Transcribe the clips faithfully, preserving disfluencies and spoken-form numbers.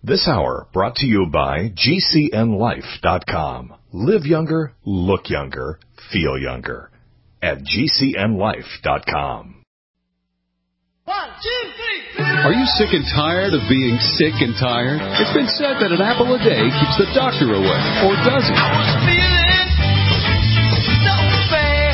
This hour brought to you by G C N life dot com. Live younger, look younger, feel younger at G C N life dot com. One, two, three. Are you sick and tired of being sick and tired? It's been said that an apple a day keeps the doctor away, or does it? I was feeling so bad.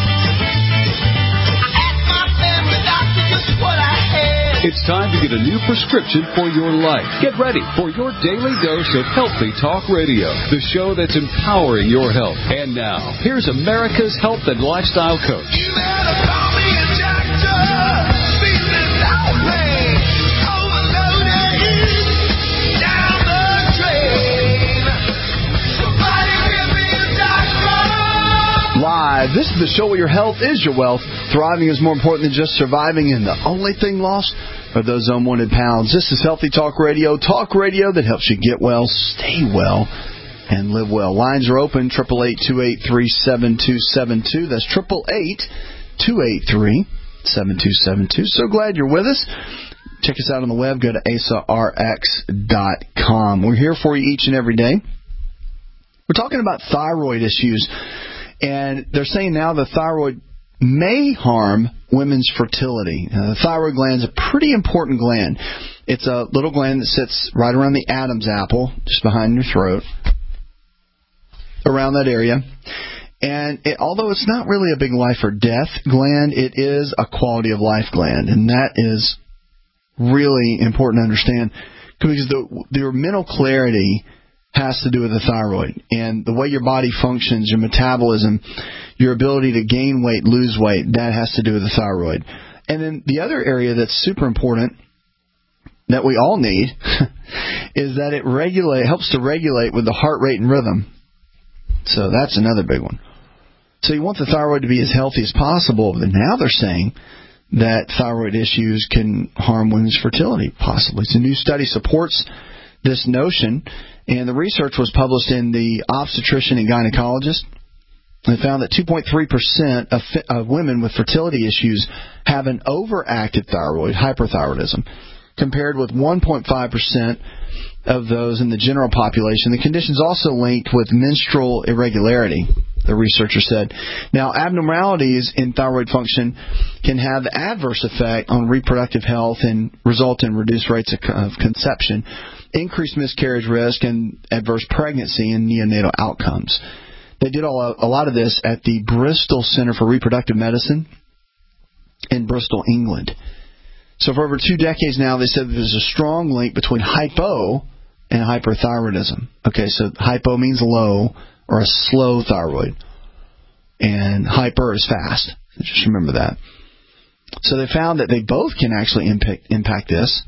I asked my family doctor just what I had. It's time to get a new prescription for your life. Get ready for your daily dose of Healthy Talk Radio, the show that's empowering your health. And now, here's America's health and lifestyle coach. You better call me a doctor. Feeling lonely, overloaded, down the drain. Somebody give me a doctor. Live, this is the show where your health is your wealth. Thriving is more important than just surviving, and the only thing lost are those unwanted pounds. This is Healthy Talk Radio, talk radio that helps you get well, stay well, and live well. Lines are open, eight eight eight, two eight three, seven two seven two. That's eight eight eight, two eight three, seven two seven two. So glad you're with us. Check us out on the web. Go to A S A R X dot com. We're here for you each and every day. We're talking about thyroid issues, and they're saying now the thyroid may harm women's fertility. Uh, the thyroid gland is a pretty important gland. It's a little gland that sits right around the Adam's apple, just behind your throat, around that area. And it, although it's not really a big life or death gland, it is a quality of life gland, and that is really important to understand because the, your mental clarity has to do with the thyroid, and the way your body functions, your metabolism, your ability to gain weight, lose weight, that has to do with the thyroid. And then the other area that's super important that we all need is that it regulate helps to regulate with the heart rate and rhythm. So that's another big one. So you want the thyroid to be as healthy as possible, but now they're saying that thyroid issues can harm women's fertility, possibly. So a new study supports this notion, and the research was published in the Obstetrician and Gynecologist. They found that two point three percent of, of women with fertility issues have an overactive thyroid, hyperthyroidism, compared with one point five percent of those in the general population. The condition is also linked with menstrual irregularity, the researcher said. Now, abnormalities in thyroid function can have adverse effect on reproductive health and result in reduced rates of, of conception, increased miscarriage risk, and adverse pregnancy and neonatal outcomes. They did all, a lot of this at the Bristol Center for Reproductive Medicine in Bristol, England. So for over two decades now, they said there's a strong link between hypo and hyperthyroidism. Okay, so hypo means low or a slow thyroid, and hyper is fast. Just remember that. So they found that they both can actually impact, impact this.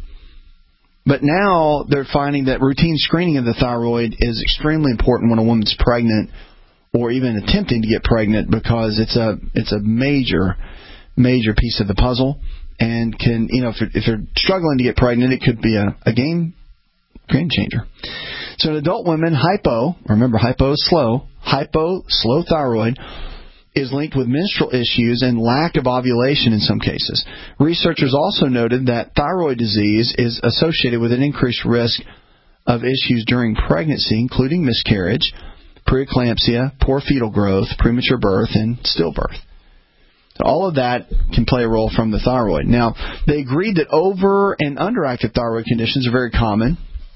But now they're finding that routine screening of the thyroid is extremely important when a woman's pregnant or even attempting to get pregnant, because it's a it's a major, major piece of the puzzle, and can, you know, if you're, if you're struggling to get pregnant, it could be a, a game game changer. So in adult women, hypo, remember hypo is slow, hypo, slow thyroid, is linked with menstrual issues and lack of ovulation in some cases. Researchers also noted that thyroid disease is associated with an increased risk of issues during pregnancy, including miscarriage, preeclampsia, poor fetal growth, premature birth, and stillbirth. So all of that can play a role from the thyroid. Now, they agreed that over- and underactive thyroid conditions are very common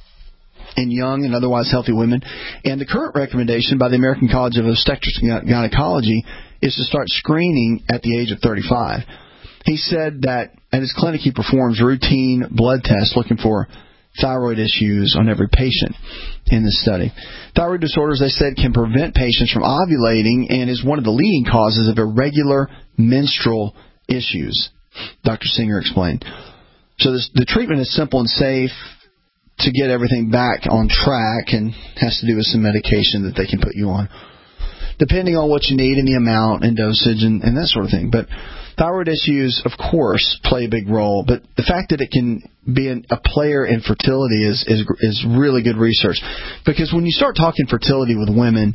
in young and otherwise healthy women. And the current recommendation by the American College of Obstetrics and Gynecology is to start screening at the age of thirty-five. He said that at his clinic he performs routine blood tests looking for thyroid issues on every patient in this study. Thyroid disorders, they said, can prevent patients from ovulating and is one of the leading causes of irregular menstrual issues, Doctor Singer explained. So this, the treatment is simple and safe to get everything back on track, and has to do with some medication that they can put you on, depending on what you need and the amount and dosage and, and that sort of thing. But thyroid issues, of course, play a big role, but the fact that it can be an, a player in fertility is, is is really good research. Because when you start talking fertility with women,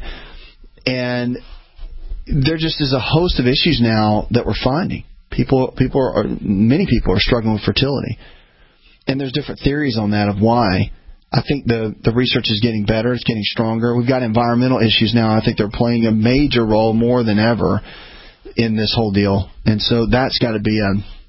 and there just is a host of issues now that we're finding. People, people are, many people are struggling with fertility. And there's different theories on that of why I think the, the research is getting better. It's getting stronger. We've got environmental issues now. I think they're playing a major role more than ever in this whole deal. And so that's got to be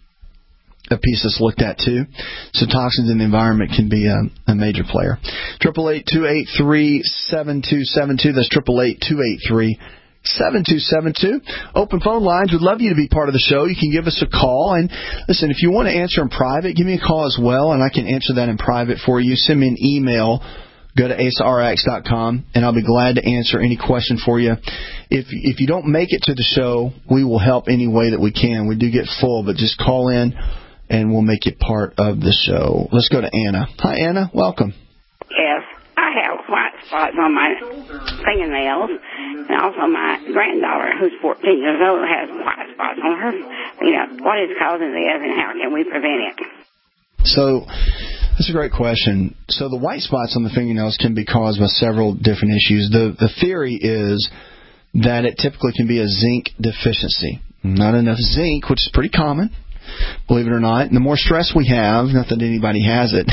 a, a piece that's looked at too. So toxins in the environment can be a, a major player. Triple eight two eight three seven two seven two. That's triple eight two eight three seven two seven two. Open phone lines. We'd love you to be part of the show. You can give us a call. And listen, if you want to answer in private, give me a call as well, and I can answer that in private for you. Send me an email. Go to asa r x dot com, and I'll be glad to answer any question for you. If if you don't make it to the show, we will help any way that we can. We do get full, but just call in, and we'll make it part of the show. Let's go to Anna. Hi, Anna. Welcome. Yes, I have white spots on my fingernails, and also my granddaughter, who's fourteen years old, has white spots on her. You know, what is causing this, and how can we prevent it? So that's a great question. So the white spots on the fingernails can be caused by several different issues. The the theory is that it typically can be a zinc deficiency. Not enough zinc, which is pretty common, believe it or not. And the more stress we have, not that anybody has it,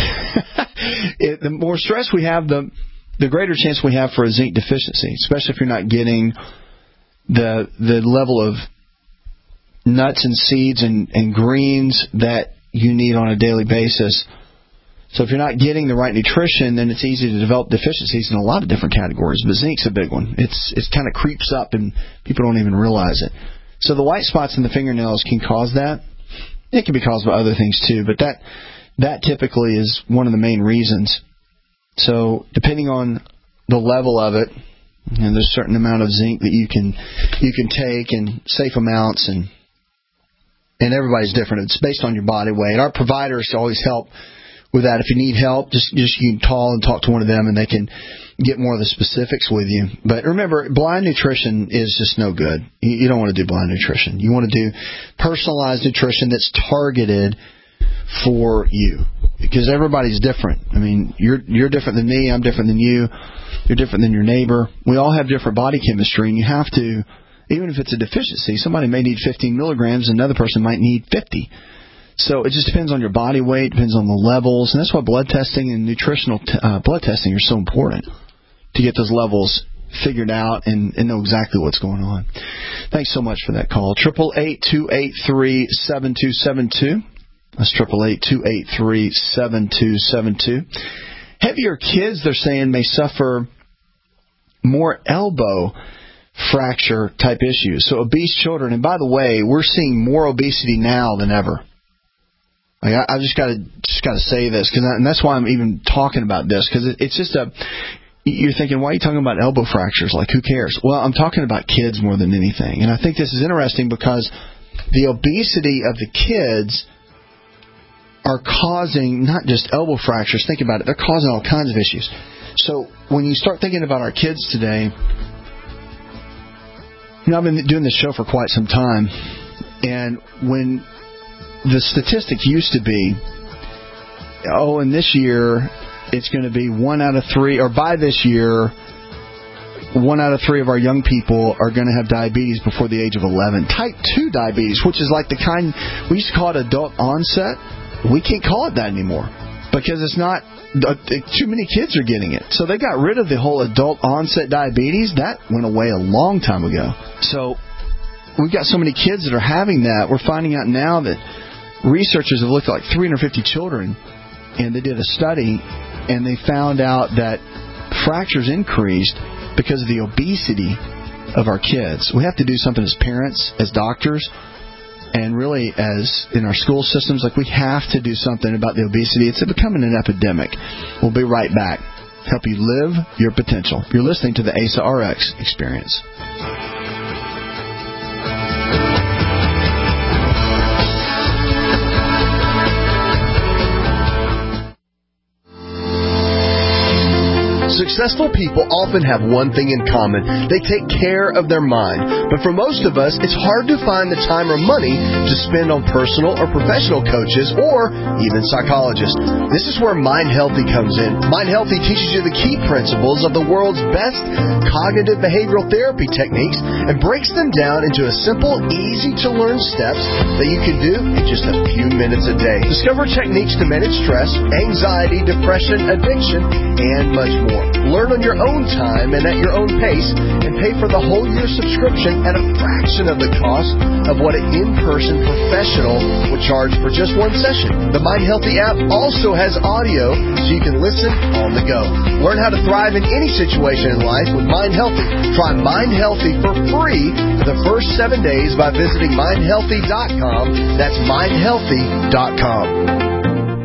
it the more stress we have, the the greater chance we have for a zinc deficiency, especially if you're not getting the the level of nuts and seeds and, and greens that you need on a daily basis. So if you're not getting the right nutrition, then it's easy to develop deficiencies in a lot of different categories. But zinc's a big one. It's it kind of creeps up and people don't even realize it. So the white spots in the fingernails can cause that. It can be caused by other things too, but that that typically is one of the main reasons. So depending on the level of it, you know, there's a certain amount of zinc that you can you can take and safe amounts, and and everybody's different. It's based on your body weight. Our providers always help with that. If you need help, just just you can call and talk to one of them, and they can get more of the specifics with you. But remember, blind nutrition is just no good. You, you don't want to do blind nutrition. You want to do personalized nutrition that's targeted for you, because everybody's different. I mean, you're you're different than me. I'm different than you. You're different than your neighbor. We all have different body chemistry, and you have to, even if it's a deficiency, somebody may need fifteen milligrams, another person might need fifty. So it just depends on your body weight, depends on the levels, and that's why blood testing and nutritional t- uh, blood testing are so important, to get those levels figured out and, and know exactly what's going on. Thanks so much for that call. Triple eight two eight three seven two seven two. That's triple eight two eight three seven two seven two. Heavier kids, they're saying, may suffer more elbow fracture type issues. So obese children, and by the way, we're seeing more obesity now than ever. Like I, I just got to just got to say this, because and that's why I'm even talking about this, because it, it's just a. You're thinking, why are you talking about elbow fractures? Like, who cares? Well, I'm talking about kids more than anything, and I think this is interesting because the obesity of the kids are causing not just elbow fractures. Think about it; they're causing all kinds of issues. So when you start thinking about our kids today, you know, I've been doing this show for quite some time, and when the statistic used to be, oh, and this year it's going to be one out of three, or by this year, one out of three of our young people are going to have diabetes before the age of eleven. Type two diabetes, which is like the kind, we used to call it adult onset. We can't call it that anymore because it's not, too many kids are getting it. So they got rid of the whole adult onset diabetes. That went away a long time ago. So we've got so many kids that are having that. We're finding out now that researchers have looked at like three hundred fifty children, and they did a study, and they found out that fractures increased because of the obesity of our kids. We have to do something as parents, as doctors, and really as in our school systems. Like, we have to do something about the obesity. It's becoming an epidemic. We'll be right back. Help you live your potential. You're listening to the A S A R X Experience. Successful people often have one thing in common. They take care of their mind. But for most of us, it's hard to find the time or money to spend on personal or professional coaches or even psychologists. This is where Mind Healthy comes in. Mind Healthy teaches you the key principles of the world's best cognitive behavioral therapy techniques and breaks them down into a simple, easy-to-learn steps that you can do in just a few minutes a day. Discover techniques to manage stress, anxiety, depression, addiction, and much more. Learn on your own time and at your own pace, and pay for the whole year subscription at a fraction of the cost of what an in-person professional would charge for just one session. The Mind Healthy app also has audio so you can listen on the go. Learn how to thrive in any situation in life with Mind Healthy. Try Mind Healthy for free for the first seven days by visiting mind healthy dot com. That's mind healthy dot com.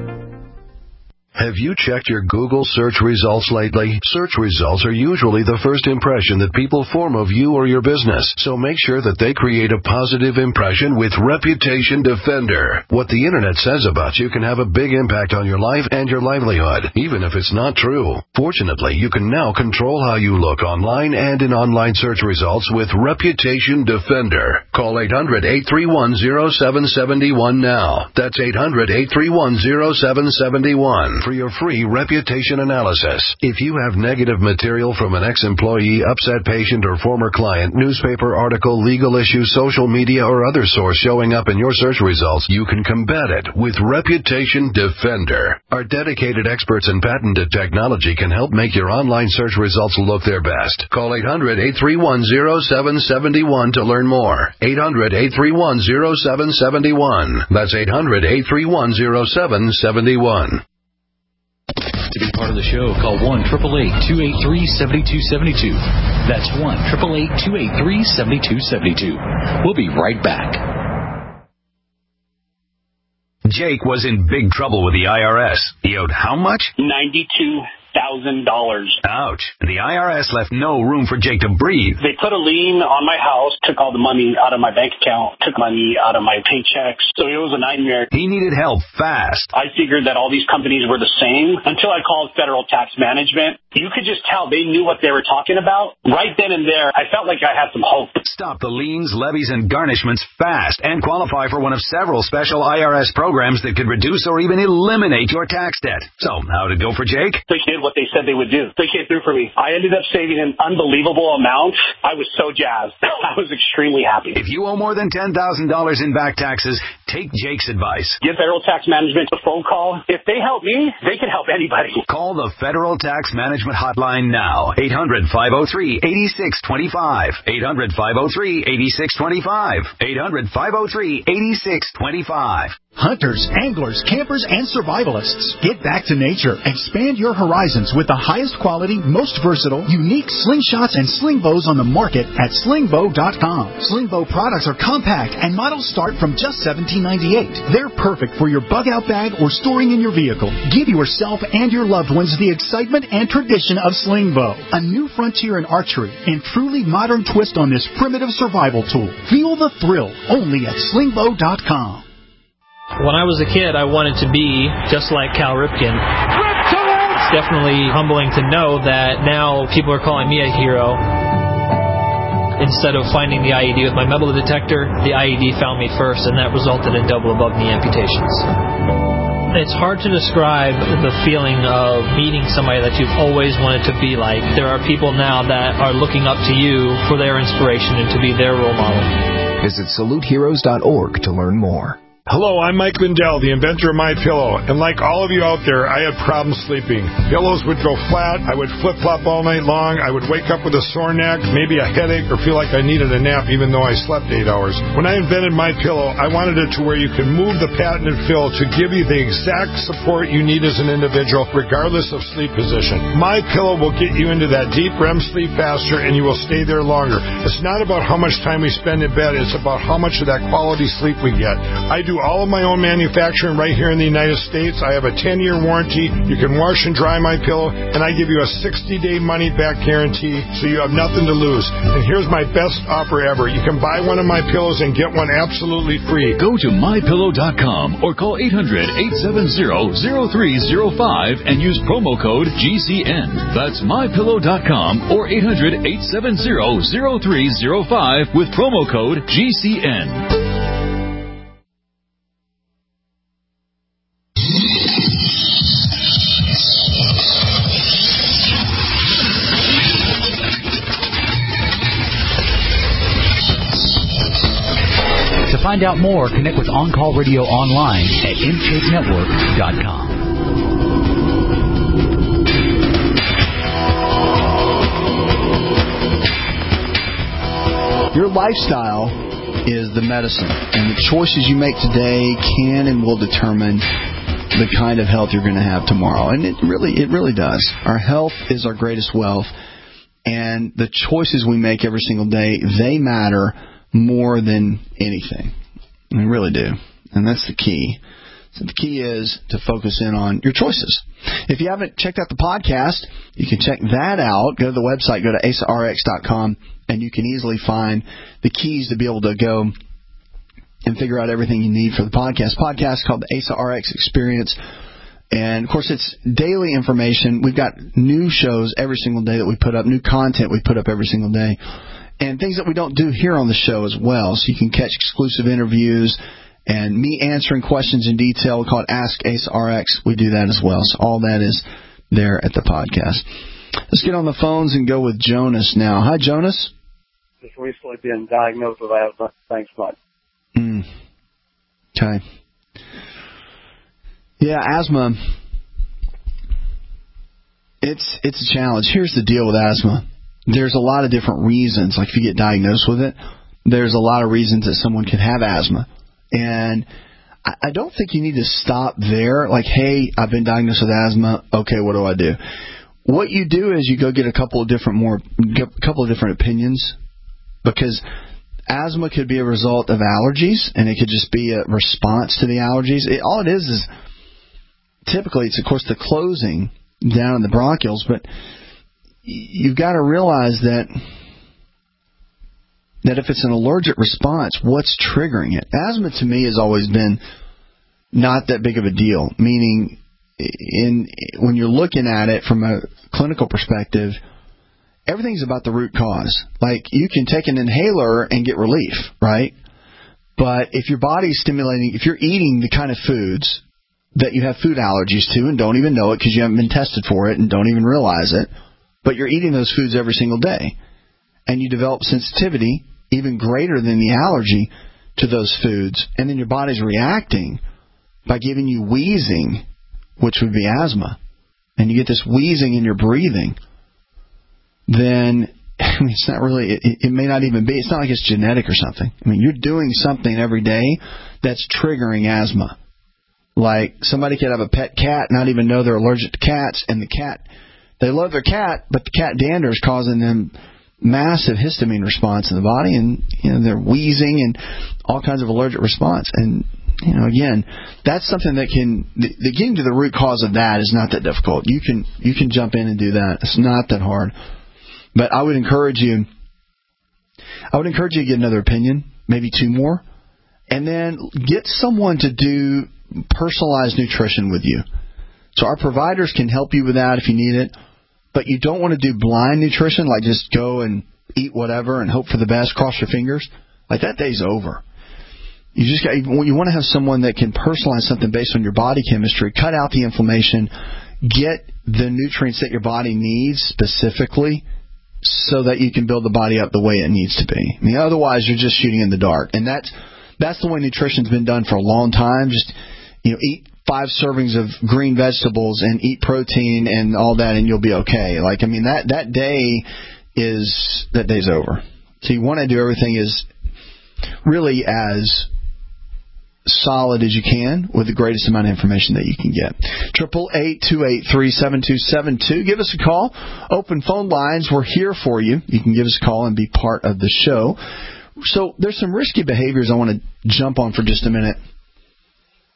Have you checked your Google search results lately? Search results are usually the first impression that people form of you or your business, so make sure that they create a positive impression with Reputation Defender. What the Internet says about you can have a big impact on your life and your livelihood, even if it's not true. Fortunately, you can now control how you look online and in online search results with Reputation Defender. Call eight hundred, eight three one, zero seven seven one now. That's eight hundred, eight three one, zero seven seven one. For your free reputation analysis. If you have negative material from an ex-employee, upset patient, or former client, newspaper article, legal issue, social media, or other source showing up in your search results, you can combat it with Reputation Defender. Our dedicated experts in patented technology can help make your online search results look their best. Call eight hundred, eight three one, zero seven seven one to learn more. eight hundred, eight three one, zero seven seven one. That's eight hundred, eight three one, zero seven seven one. To be part of the show, call one eight eight eight, two eight three, seven two seven two. That's one eight eight eight, two eight three, seven two seven two. We'll be right back. Jake was in big trouble with the I R S. He owed how much? ninety-two thousand dollars. Ouch. The I R S left no room for Jake to breathe. They put a lien on my house, took all the money out of my bank account, took money out of my paychecks. So it was a nightmare. He needed help fast. I figured that all these companies were the same until I called Federal Tax Management. You could just tell they knew what they were talking about. Right then and there, I felt like I had some hope. Stop the liens, levies, and garnishments fast and qualify for one of several special I R S programs that could reduce or even eliminate your tax debt. So, how'd it go for Jake? They did what they said they would do. They came through for me. I ended up saving an unbelievable amount. I was so jazzed. I was extremely happy. If you owe more than ten thousand dollars in back taxes, take Jake's advice. Give Federal Tax Management a phone call. If they help me, they can help anybody. Call the Federal Tax Management Hotline now. eight hundred, five oh three, eight six two five. eight hundred, five oh three, eight six two five. eight hundred, five oh three, eight six two five. Hunters, anglers, campers, and survivalists. Get back to nature. Expand your horizons with the highest quality, most versatile, unique slingshots and sling bows on the market at sling bow dot com. Sling bow products are compact and models start from just seventeen ninety-eight. They're perfect for your bug-out bag or storing in your vehicle. Give yourself and your loved ones the excitement and tradition of sling bow. A new frontier in archery and truly modern twist on this primitive survival tool. Feel the thrill only at sling bow dot com. When I was a kid, I wanted to be just like Cal Ripken. It's definitely humbling to know that now people are calling me a hero. Instead of finding the I E D with my metal detector, the I E D found me first, and that resulted in double above knee amputations. It's hard to describe the feeling of meeting somebody that you've always wanted to be like. There are people now that are looking up to you for their inspiration and to be their role model. Visit salute heroes dot org to learn more. Hello, I'm Mike Lindell, the inventor of MyPillow, and like all of you out there, I had problems sleeping. Pillows would go flat, I would flip-flop all night long, I would wake up with a sore neck, maybe a headache, or feel like I needed a nap even though I slept eight hours. When I invented MyPillow, I wanted it to where you can move the patented fill to give you the exact support you need as an individual, regardless of sleep position. MyPillow will get you into that deep R E M sleep faster, and you will stay there longer. It's not about how much time we spend in bed, it's about how much of that quality sleep we get. I do do all of my own manufacturing right here in the United States. I have a ten-year warranty. You can wash and dry my pillow, and I give you a sixty-day money-back guarantee, so you have nothing to lose. And here's my best offer ever. You can buy one of my pillows and get one absolutely free. Go to my pillow dot com or call eight hundred, eight seven zero, zero three zero five and use promo code G C N. That's my pillow dot com or eight hundred, eight seven zero, zero three zero five with promo code G C N. To find out more, connect with On Call Radio online at m shape network dot com. Your lifestyle is the medicine, and the choices you make today can and will determine the kind of health you're going to have tomorrow. And it really, it really does. Our health is our greatest wealth, and the choices we make every single day, they matter more than anything. They really do. And that's the key. So the key is to focus in on your choices. If you haven't checked out the podcast, you can check that out. Go to the website, go to asa r x dot com, and you can easily find the keys to be able to go and figure out everything you need for the podcast. Podcast is called the Asa R X Experience. And, of course, it's daily information. We've got new shows every single day that we put up, new content we put up every single day, and things that we don't do here on the show as well. So you can catch exclusive interviews and me answering questions in detail. We call it Ask Asa R X. We do that as well. So all that is there at the podcast. Let's get on the phones and go with Jonas now. Hi, Jonas. Just recently been diagnosed with asthma. Thanks much. Mm. Okay. Yeah, asthma. It's it's a challenge. Here's the deal with asthma. There's a lot of different reasons. Like if you get diagnosed with it, there's a lot of reasons that someone could have asthma. And I, I don't think you need to stop there. Like, hey, I've been diagnosed with asthma. Okay, what do I do? What you do is you go get a couple of different more, a couple of different opinions, because asthma could be a result of allergies, and it could just be a response to the allergies. It, all it is is typically it's, of course, the closing down in the bronchioles, but you've got to realize that that if it's an allergic response, what's triggering it? Asthma to me has always been not that big of a deal, meaning in when you're looking at it from a clinical perspective, everything's about the root cause. Like, you can take an inhaler and get relief, right? But if your body's stimulating, if you're eating the kind of foods that you have food allergies to and don't even know it because you haven't been tested for it and don't even realize it, but you're eating those foods every single day, and you develop sensitivity even greater than the allergy to those foods, and then your body's reacting by giving you wheezing, which would be asthma, and you get this wheezing in your breathing, then I mean, it's not really, it, it may not even be, it's not like it's genetic or something. I mean, you're doing something every day that's triggering asthma. Like, somebody could have a pet cat, not even know they're allergic to cats, and the cat, they love their cat, but the cat dander is causing them massive histamine response in the body, and you know they're wheezing and all kinds of allergic response. And you know, again, that's something that can the, the getting to the root cause of that is not that difficult. You can you can jump in and do that. It's not that hard. But I would encourage you. I would encourage you to get another opinion, maybe two more, and then get someone to do personalized nutrition with you. So our providers can help you with that if you need it. But you don't want to do blind nutrition, like just go and eat whatever and hope for the best, cross your fingers. Like, that day's over. You just got, you want to have someone that can personalize something based on your body chemistry, cut out the inflammation, get the nutrients that your body needs specifically so that you can build the body up the way it needs to be. I mean, otherwise you're just shooting in the dark. And that's, that's the way nutrition's been done for a long time. Just, you know, eat five servings of green vegetables and eat protein and all that, and you'll be okay. Like, I mean, that, that day is, that day's over. So you want to do everything as, really as solid as you can with the greatest amount of information that you can get. Triple eight two eight three seven two seven two. Give us a call. Open phone lines. We're here for you. You can give us a call and be part of the show. So there's some risky behaviors I want to jump on for just a minute.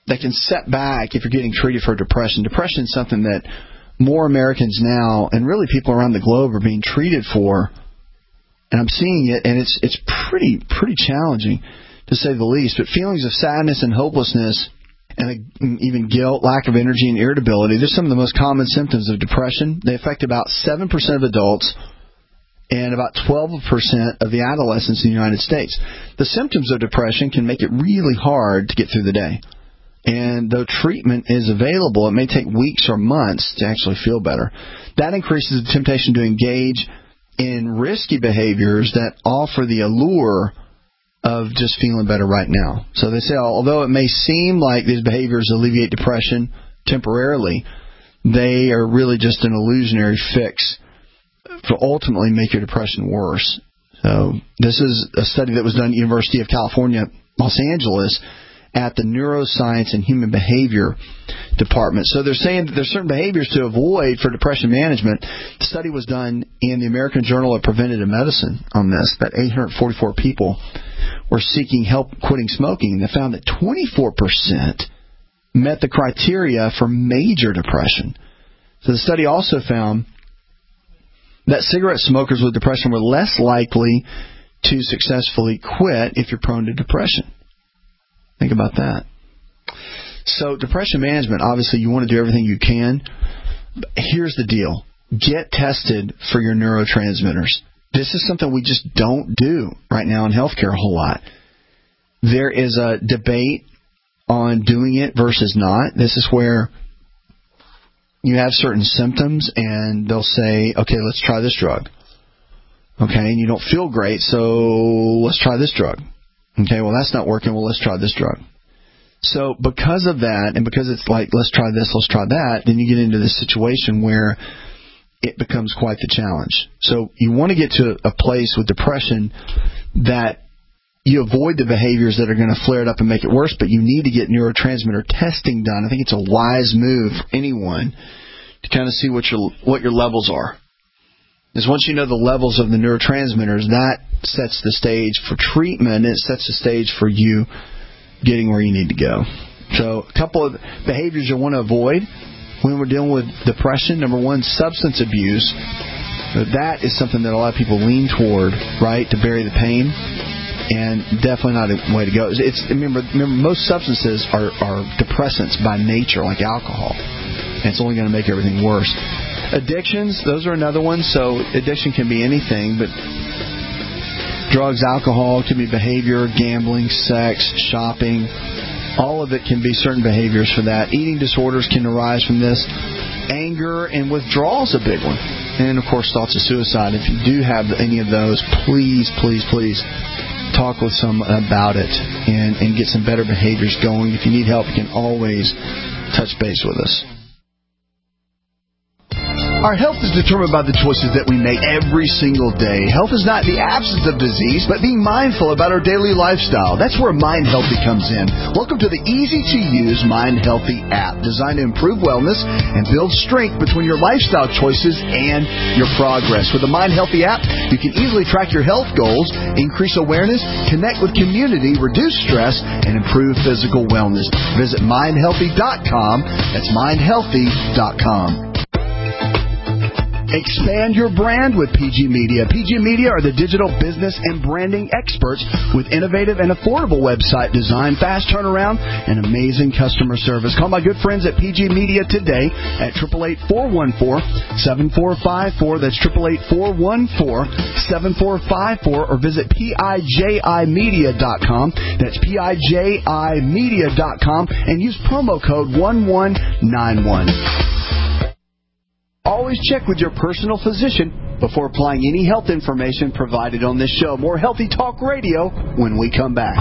that can set back if you're getting treated for depression. Depression is something that more Americans now, and really people around the globe, are being treated for. And I'm seeing it, and it's it's pretty pretty challenging, to say the least. But feelings of sadness and hopelessness, and even guilt, lack of energy, and irritability, they're some of the most common symptoms of depression. They affect about seven percent of adults and about twelve percent of the adolescents in the United States. The symptoms of depression can make it really hard to get through the day. And though treatment is available, it may take weeks or months to actually feel better. That increases the temptation to engage in risky behaviors that offer the allure of just feeling better right now. So they say, although it may seem like these behaviors alleviate depression temporarily, they are really just an illusionary fix to ultimately make your depression worse. So this is a study that was done at the University of California, Los Angeles, at the Neuroscience and Human Behavior Department. So they're saying that there's certain behaviors to avoid for depression management. The study was done in the American Journal of Preventive Medicine on this, that eight hundred forty-four people were seeking help quitting smoking. They found that twenty-four percent met the criteria for major depression. So the study also found that cigarette smokers with depression were less likely to successfully quit if you're prone to depression. Think about that. So depression management, obviously you want to do everything you can. Here's the deal. Get tested for your neurotransmitters. This is something we just don't do right now in healthcare a whole lot. There is a debate on doing it versus not. This is where you have certain symptoms and they'll say, okay, let's try this drug. Okay, and you don't feel great, so let's try this drug. Okay, well, that's not working. Well, let's try this drug. So because of that, and because it's like, let's try this, let's try that, then you get into this situation where it becomes quite the challenge. So you want to get to a place with depression that you avoid the behaviors that are going to flare it up and make it worse, but you need to get neurotransmitter testing done. I think it's a wise move for anyone to kind of see what your what your levels are. Because once you know the levels of the neurotransmitters, that sets the stage for treatment. It sets the stage for you getting where you need to go. So a couple of behaviors you'll want to avoid when we're dealing with depression. Number one, substance abuse. That is something that a lot of people lean toward, right, to bury the pain. And definitely not a way to go. It's remember, remember most substances are, are depressants by nature, like alcohol. And it's only going to make everything worse. Addictions, those are another one. So addiction can be anything, but drugs, alcohol, it can be behavior, gambling, sex, shopping. All of it can be certain behaviors for that. Eating disorders can arise from this. Anger and withdrawal is a big one. And, of course, thoughts of suicide. If you do have any of those, please, please, please talk with someone about it and, and get some better behaviors going. If you need help, you can always touch base with us. Our health is determined by the choices that we make every single day. Health is not the absence of disease, but being mindful about our daily lifestyle. That's where Mind Healthy comes in. Welcome to the easy-to-use Mind Healthy app, designed to improve wellness and build strength between your lifestyle choices and your progress. With the Mind Healthy app, you can easily track your health goals, increase awareness, connect with community, reduce stress, and improve physical wellness. Visit mind healthy dot com. That's mind healthy dot com. Expand your brand with P G Media. P G Media are the digital business and branding experts with innovative and affordable website design, fast turnaround, and amazing customer service. Call my good friends at P G Media today at eight eight eight, four one four, seven four five four. That's eight eight eight, four one four, seven four five four. Or visit P I J I media dot com. That's P I J I media dot com. And use promo code one one nine one. Always check with your personal physician before applying any health information provided on this show. More Healthy Talk Radio when we come back.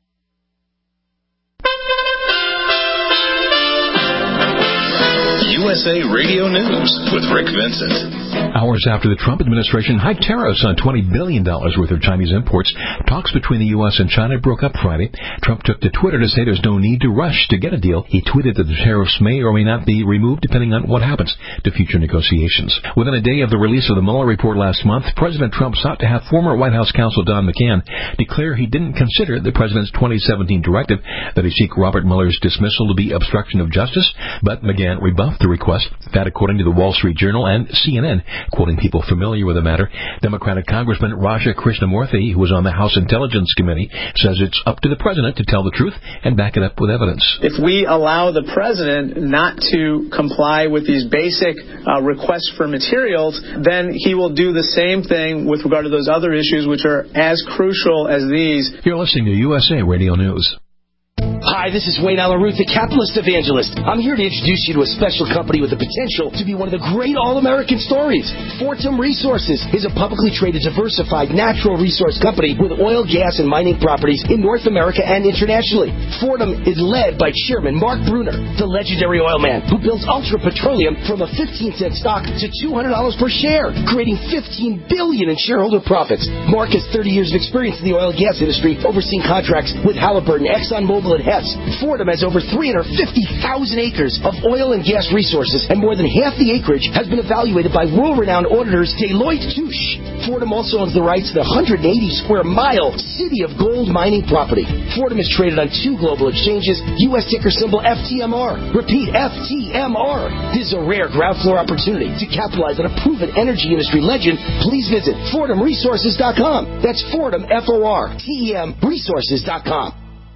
U S S A Radio News with Rick Vincent. Hours after the Trump administration hiked tariffs on twenty billion dollars worth of Chinese imports, talks between the U S and China broke up Friday. Trump took to Twitter to say there's no need to rush to get a deal. He tweeted that the tariffs may or may not be removed depending on what happens to future negotiations. Within a day of the release of the Mueller report last month, President Trump sought to have former White House counsel Don McGahn declare he didn't consider the president's twenty seventeen directive that he seek Robert Mueller's dismissal to be obstruction of justice, but McGahn rebuffed the request. That, according to the Wall Street Journal and C N N, quoting people familiar with the matter. Democratic Congressman Raja Krishnamurthy, who was on the House Intelligence Committee, says it's up to the president to tell the truth and back it up with evidence. If we allow the president not to comply with these basic uh, requests for materials, then he will do the same thing with regard to those other issues which are as crucial as these. You're listening to U S A Radio News. Hi, this is Wayne Alaruth, the capitalist evangelist. I'm here to introduce you to a special company with the potential to be one of the great all-American stories. Fortum Resources is a publicly traded, diversified natural resource company with oil, gas, and mining properties in North America and internationally. Fortum is led by Chairman Mark Bruner, the legendary oil man who builds Ultra Petroleum from a fifteen cent stock to two hundred dollars per share, creating fifteen billion dollars in shareholder profits. Mark has thirty years of experience in the oil and gas industry, overseeing contracts with Halliburton, ExxonMobil, and Hess. Fortum has over three hundred fifty thousand acres of oil and gas resources, and more than half the acreage has been evaluated by world-renowned auditors Deloitte Touche. Fortum also owns the rights to the one hundred eighty square mile City of Gold mining property. Fortum is traded on two global exchanges, U S ticker symbol F T M R. Repeat, F T M R. This is a rare ground floor opportunity to capitalize on a proven energy industry legend. Please visit Fortum Resources dot com. That's Fortum, F O R T E M, Resources dot com.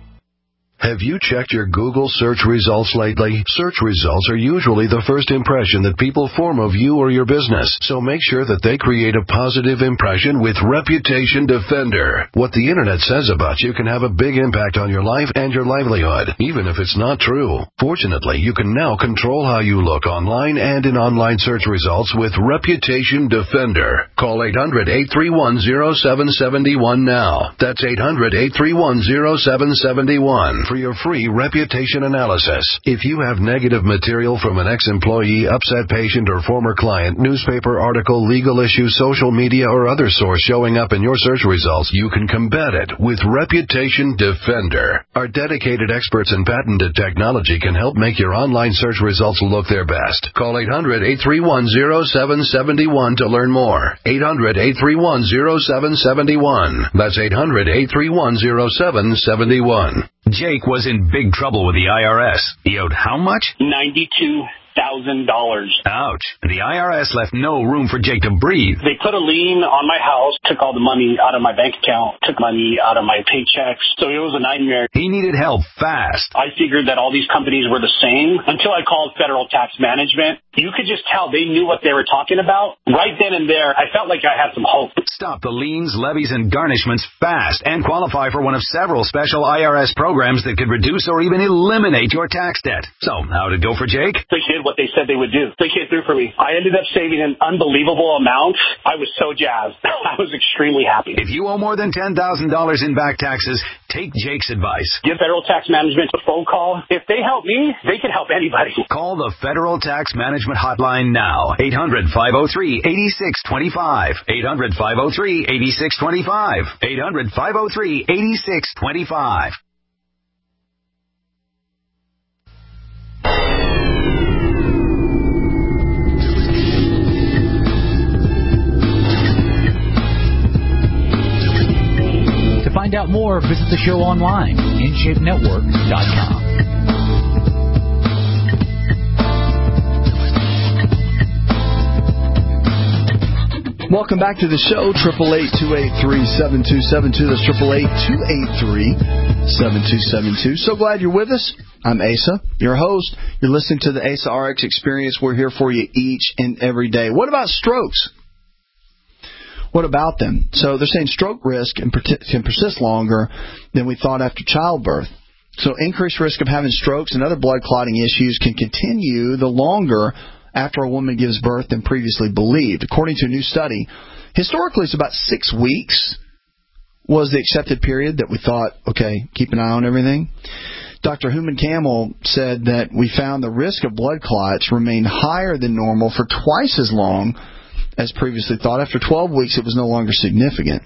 Have you checked your Google search results lately? Search results are usually the first impression that people form of you or your business, so make sure that they create a positive impression with Reputation Defender. What the internet says about you can have a big impact on your life and your livelihood, even if it's not true. Fortunately, you can now control how you look online and in online search results with Reputation Defender. Call eight hundred, eight three one, zero seven seven one now. That's eight hundred, eight three one, zero seven seven one. For your free reputation analysis. If you have negative material from an ex-employee, upset patient, or former client, newspaper article, legal issue, social media, or other source showing up in your search results, you can combat it with Reputation Defender. Our dedicated experts in patented technology can help make your online search results look their best. Call eight hundred, eight three one, zero seven seven one to learn more. eight hundred, eight three one, zero seven seven one. That's eight hundred, eight three one, zero seven seven one. Jake was in big trouble with the I R S. He owed how much? ninety-two thousand dollars. Ouch. The I R S left no room for Jake to breathe. They put a lien on my house, took all the money out of my bank account, took money out of my paychecks, so it was a nightmare. He needed help fast. I figured that all these companies were the same until I called Federal Tax Management. You could just tell they knew what they were talking about. Right then and there, I felt like I had some hope. Stop the liens, levies, and garnishments fast and qualify for one of several special I R S programs that could reduce or even eliminate your tax debt. So, how'd it go for Jake? They did what they said they would do. They came through for me. I ended up saving an unbelievable amount. I was so jazzed. I was extremely happy. If you owe more than ten thousand dollars in back taxes, take Jake's advice. Give Federal Tax Management a phone call. If they help me, they can help anybody. Call the Federal Tax Management Hotline now. eight hundred, five oh three, eight six two five. eight hundred, five oh three, eight six two five. eight hundred, five oh three, eight six two five. To find out more, visit the show online, in shape network dot com. Welcome back to the show, eight eight eight, two eight three, seven two seven two. That's eight eight eight, two eight three, seven two seven two. So glad you're with us. I'm Asa, your host. You're listening to the Asa R X Experience. We're here for you each and every day. What about strokes? What about them? So they're saying stroke risk can persist longer than we thought after childbirth. So increased risk of having strokes and other blood clotting issues can continue the longer after a woman gives birth than previously believed. According to a new study, historically it's about six weeks was the accepted period that we thought, okay, keep an eye on everything. Doctor Hooman Campbell said that we found the risk of blood clots remained higher than normal for twice as long as previously thought. After twelve weeks, it was no longer significant.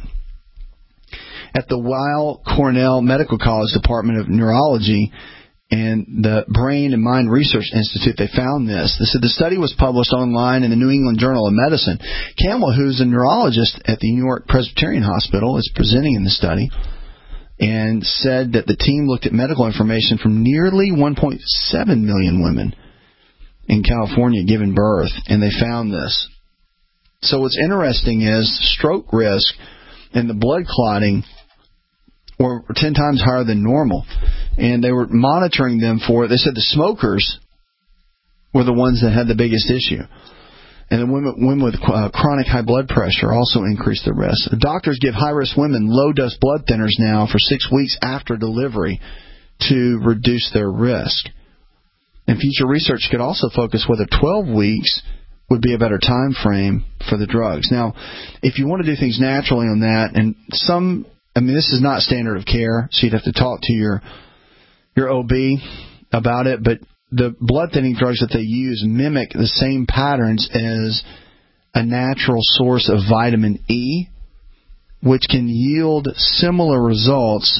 At the Weill Cornell Medical College Department of Neurology and the Brain and Mind Research Institute, they found this. They said the study was published online in the New England Journal of Medicine. Campbell, who's a neurologist at the New York Presbyterian Hospital, is presenting in the study and said that the team looked at medical information from nearly one point seven million women in California giving birth, and they found this. So what's interesting is stroke risk and the blood clotting were ten times higher than normal. And they were monitoring them for, they said the smokers were the ones that had the biggest issue. And the women, women with uh, chronic high blood pressure also increased their risk. The doctors give high-risk women low-dose blood thinners now for six weeks after delivery to reduce their risk. And future research could also focus whether twelve weeks would be a better time frame for the drugs. Now, if you want to do things naturally on that, and some, I mean, this is not standard of care, so you'd have to talk to your your O B about it, but the blood thinning drugs that they use mimic the same patterns as a natural source of vitamin E, which can yield similar results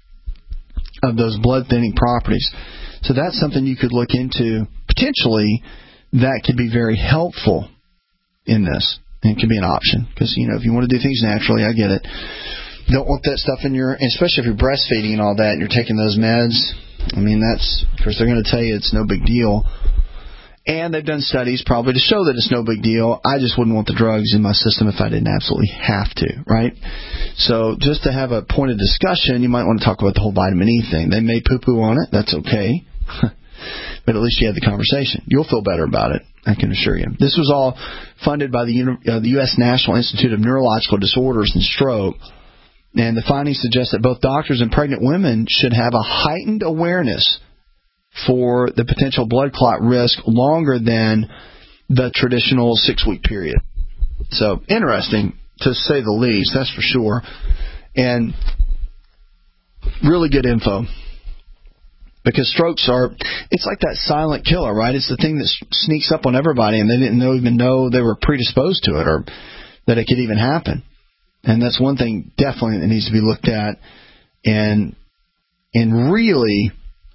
of those blood thinning properties. So that's something you could look into. Potentially, that could be very helpful in this. And it could be an option because, you know, if you want to do things naturally, I get it. Don't want that stuff in your, especially if you're breastfeeding and all that and you're taking those meds. I mean, that's, of course, they're going to tell you it's no big deal. And they've done studies probably to show that it's no big deal. I just wouldn't want the drugs in my system if I didn't absolutely have to, right? So just to have a point of discussion, you might want to talk about the whole vitamin E thing. They may poo-poo on it. That's okay. But at least you had the conversation. You'll feel better about it, I can assure you. This was all funded by the, uh, the U S National Institute of Neurological Disorders and Stroke. And the findings suggest that both doctors and pregnant women should have a heightened awareness for the potential blood clot risk longer than the traditional six-week period. So, interesting, to say the least, that's for sure. And really good info. Because strokes are, it's like that silent killer, right? It's the thing that sneaks up on everybody and they didn't know, even know they were predisposed to it or that it could even happen. And that's one thing definitely that needs to be looked at and and really,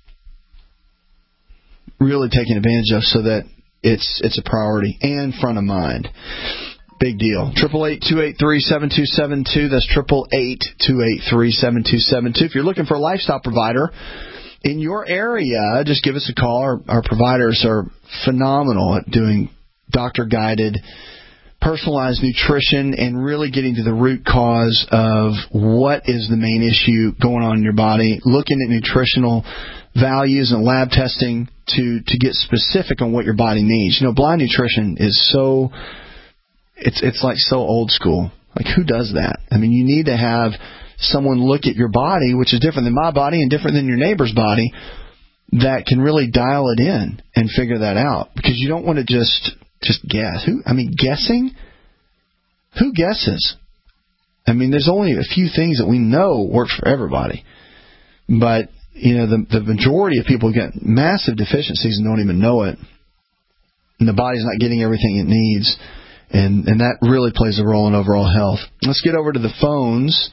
really taken advantage of so that it's it's a priority and front of mind. Big deal. Triple eight two eight three seven two seven two. That's triple eight two eight three seven two seven two. If you're looking for a lifestyle provider in your area, just give us a call. Our, our providers are phenomenal at doing doctor-guided, personalized nutrition and really getting to the root cause of what is the main issue going on in your body, looking at nutritional values and lab testing to, to get specific on what your body needs. You know, blind nutrition is so, it's it's like so old school. Like, who does that? I mean, you need to have someone look at your body, which is different than my body and different than your neighbor's body, that can really dial it in and figure that out. Because you don't want to just... Just guess. Who? I mean, guessing? Who guesses? I mean, there's only a few things that we know work for everybody. But, you know, the, the majority of people get massive deficiencies and don't even know it. And the body's not getting everything it needs. And, and that really plays a role in overall health. Let's get over to the phones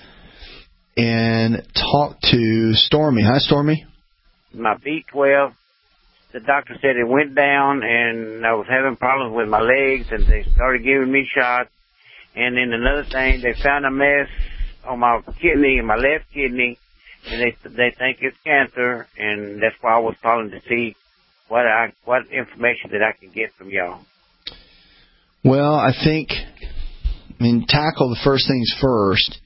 and talk to Stormy. Hi, Stormy. My B twelve. The doctor said it went down, and I was having problems with my legs, and they started giving me shots. And then another thing, they found a mass on my kidney, my left kidney, and they they think it's cancer, and that's why I was calling to see what I what information that I can get from y'all. Well, I think, I mean, tackle the first things first.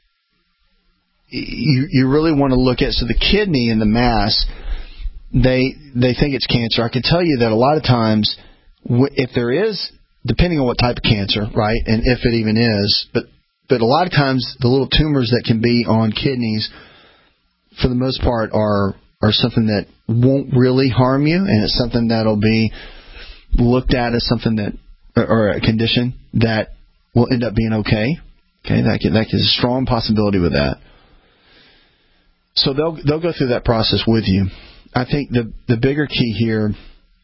You you really want to look at, so the kidney and the mass, They they think it's cancer. I can tell you that a lot of times, if there is, depending on what type of cancer, right, and if it even is, but but a lot of times the little tumors that can be on kidneys, for the most part, are are something that won't really harm you, and it's something that'll be looked at as something that, or a condition that will end up being okay. Okay, that can, that is a strong possibility with that. So they'll they'll go through that process with you. I think the the bigger key here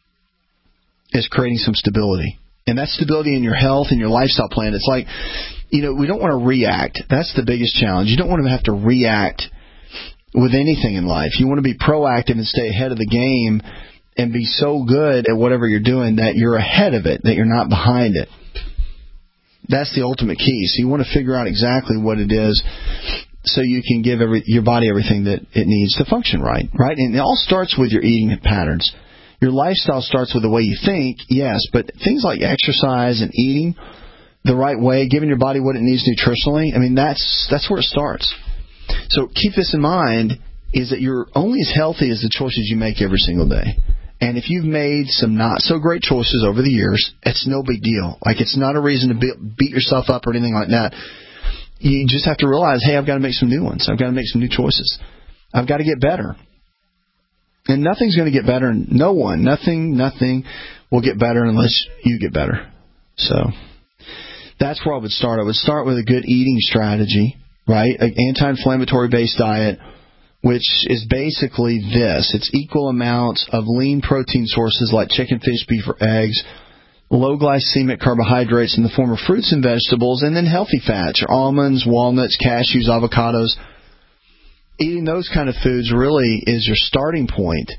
is creating some stability. And that's stability in your health and your lifestyle plan. It's like, you know, we don't want to react. That's the biggest challenge. You don't want to have to react with anything in life. You want to be proactive and stay ahead of the game and be so good at whatever you're doing that you're ahead of it, that you're not behind it. That's the ultimate key. So you want to figure out exactly what it is so you can give every, your body everything that it needs to function right, right? And it all starts with your eating patterns. Your lifestyle starts with the way you think, yes, but things like exercise and eating the right way, giving your body what it needs nutritionally, I mean, that's that's where it starts. So keep this in mind, is that you're only as healthy as the choices you make every single day. And if you've made some not-so-great choices over the years, it's no big deal. Like, it's not a reason to be, beat yourself up or anything like that. You just have to realize, hey, I've got to make some new ones. I've got to make some new choices. I've got to get better. And nothing's going to get better. No one, nothing, nothing will get better unless you get better. So that's where I would start. I would start with a good eating strategy, right? An anti-inflammatory based diet, which is basically this. It's equal amounts of lean protein sources like chicken, fish, beef, or eggs, low glycemic carbohydrates in the form of fruits and vegetables, and then healthy fats, your almonds, walnuts, cashews, avocados. Eating those kind of foods really is your starting point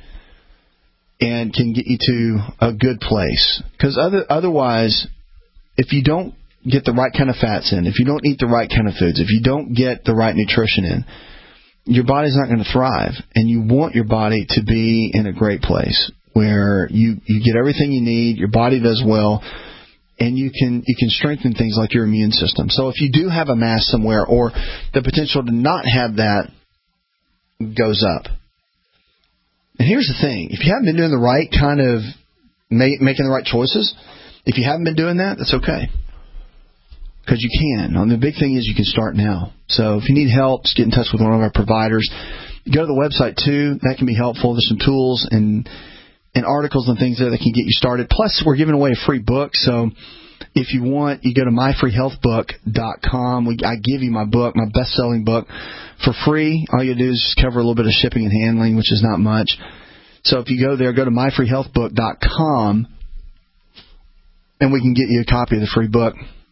and can get you to a good place. Because other, otherwise, if you don't get the right kind of fats in, if you don't eat the right kind of foods, if you don't get the right nutrition in, your body's not going to thrive. And you want your body to be in a great place where you, you get everything you need, your body does well, and you can you can strengthen things like your immune system. So if you do have a mass somewhere, or the potential to not have that goes up. And here's the thing. If you haven't been doing the right kind of, ma- making the right choices, if you haven't been doing that, that's okay. Because you can. And the big thing is you can start now. So if you need help, just get in touch with one of our providers. Go to the website, too. That can be helpful. There's some tools and and articles and things there that can get you started. Plus, we're giving away a free book. So if you want, you go to my free health book dot com. We, I give you my book, my best-selling book, for free. All you do is just cover a little bit of shipping and handling, which is not much. So if you go there, go to my free health book dot com, and we can get you a copy of the free book.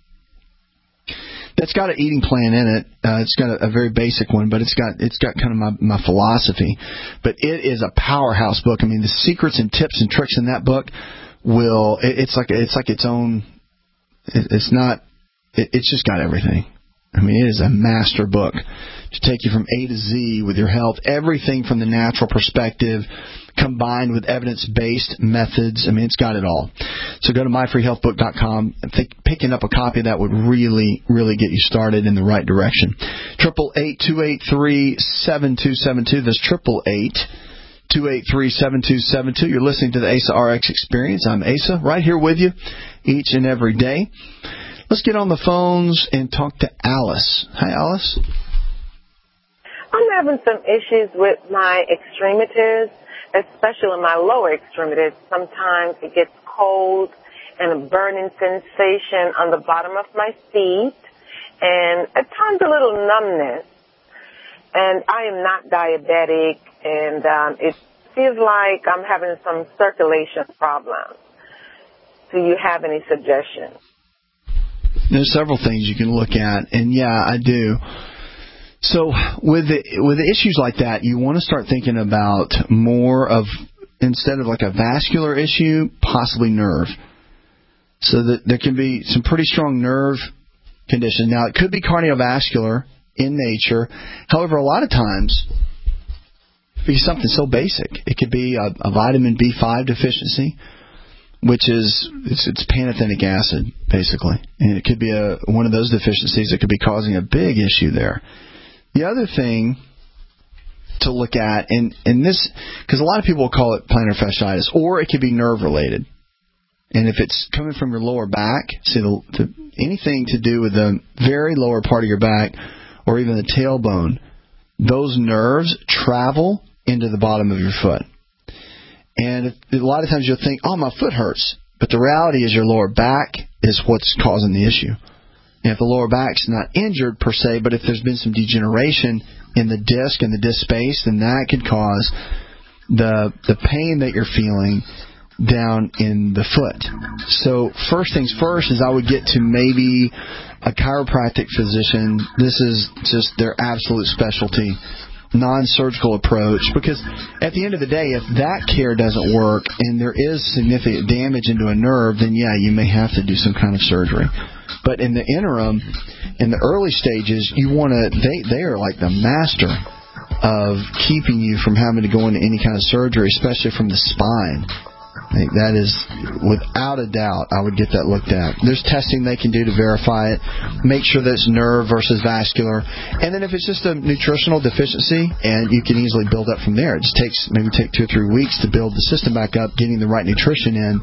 That's got an eating plan in it. Uh, it's got a, a very basic one, but it's got it's got kind of my, my philosophy. But it is a powerhouse book. I mean, the secrets and tips and tricks in that book will it, it's like it's like its own. It, it's not. It, it's just got everything. I mean, it is a master book to take you from A to Z with your health. Everything from the natural perspective, combined with evidence-based methods. I mean, it's got it all. So go to my free health book dot com. I think picking up a copy of that would really, really get you started in the right direction. Triple eight two eight three seven two seven two. That's triple eight two eight three seven two seven two. You're listening to the A S A R X Experience. I'm Asa, right here with you each and every day. Let's get on the phones and talk to Alice. Hi, Alice. I'm having some issues with my extremities, especially my lower extremities. Sometimes it gets cold and a burning sensation on the bottom of my feet, and at times a little numbness. And I am not diabetic, and um, it feels like I'm having some circulation problems. Do you have any suggestions? There's several things you can look at, and yeah, I do. So with the, with the issues like that, you want to start thinking about more of, instead of like a vascular issue, possibly nerve. So that there can be some pretty strong nerve conditions. Now, it could be cardiovascular in nature. However, a lot of times, it could be something so basic. It could be a, a vitamin B five deficiency, which is it's, it's pantothenic acid, basically. And it could be a one of those deficiencies that could be causing a big issue there. The other thing to look at, and, and this, because a lot of people will call it plantar fasciitis, or it could be nerve-related. And if it's coming from your lower back, see, the, the, anything to do with the very lower part of your back, or even the tailbone, those nerves travel into the bottom of your foot. And if, a lot of times you'll think, oh, my foot hurts. But the reality is your lower back is what's causing the issue. And if the lower back's not injured per se, but if there's been some degeneration in the disc and the disc space, then that could cause the the pain that you're feeling down in the foot. So first things first is I would get to maybe a chiropractic physician. This is just their absolute specialty, non-surgical approach, because at the end of the day, if that care doesn't work and there is significant damage into a nerve, then yeah, you may have to do some kind of surgery. But in the interim, in the early stages, you want to, they, they are like the master of keeping you from having to go into any kind of surgery, especially from the spine. I think that is, without a doubt, I would get that looked at. There's testing they can do to verify it, make sure that it's nerve versus vascular, and then if it's just a nutritional deficiency, and you can easily build up from there. It just takes maybe take two or three weeks to build the system back up, getting the right nutrition in.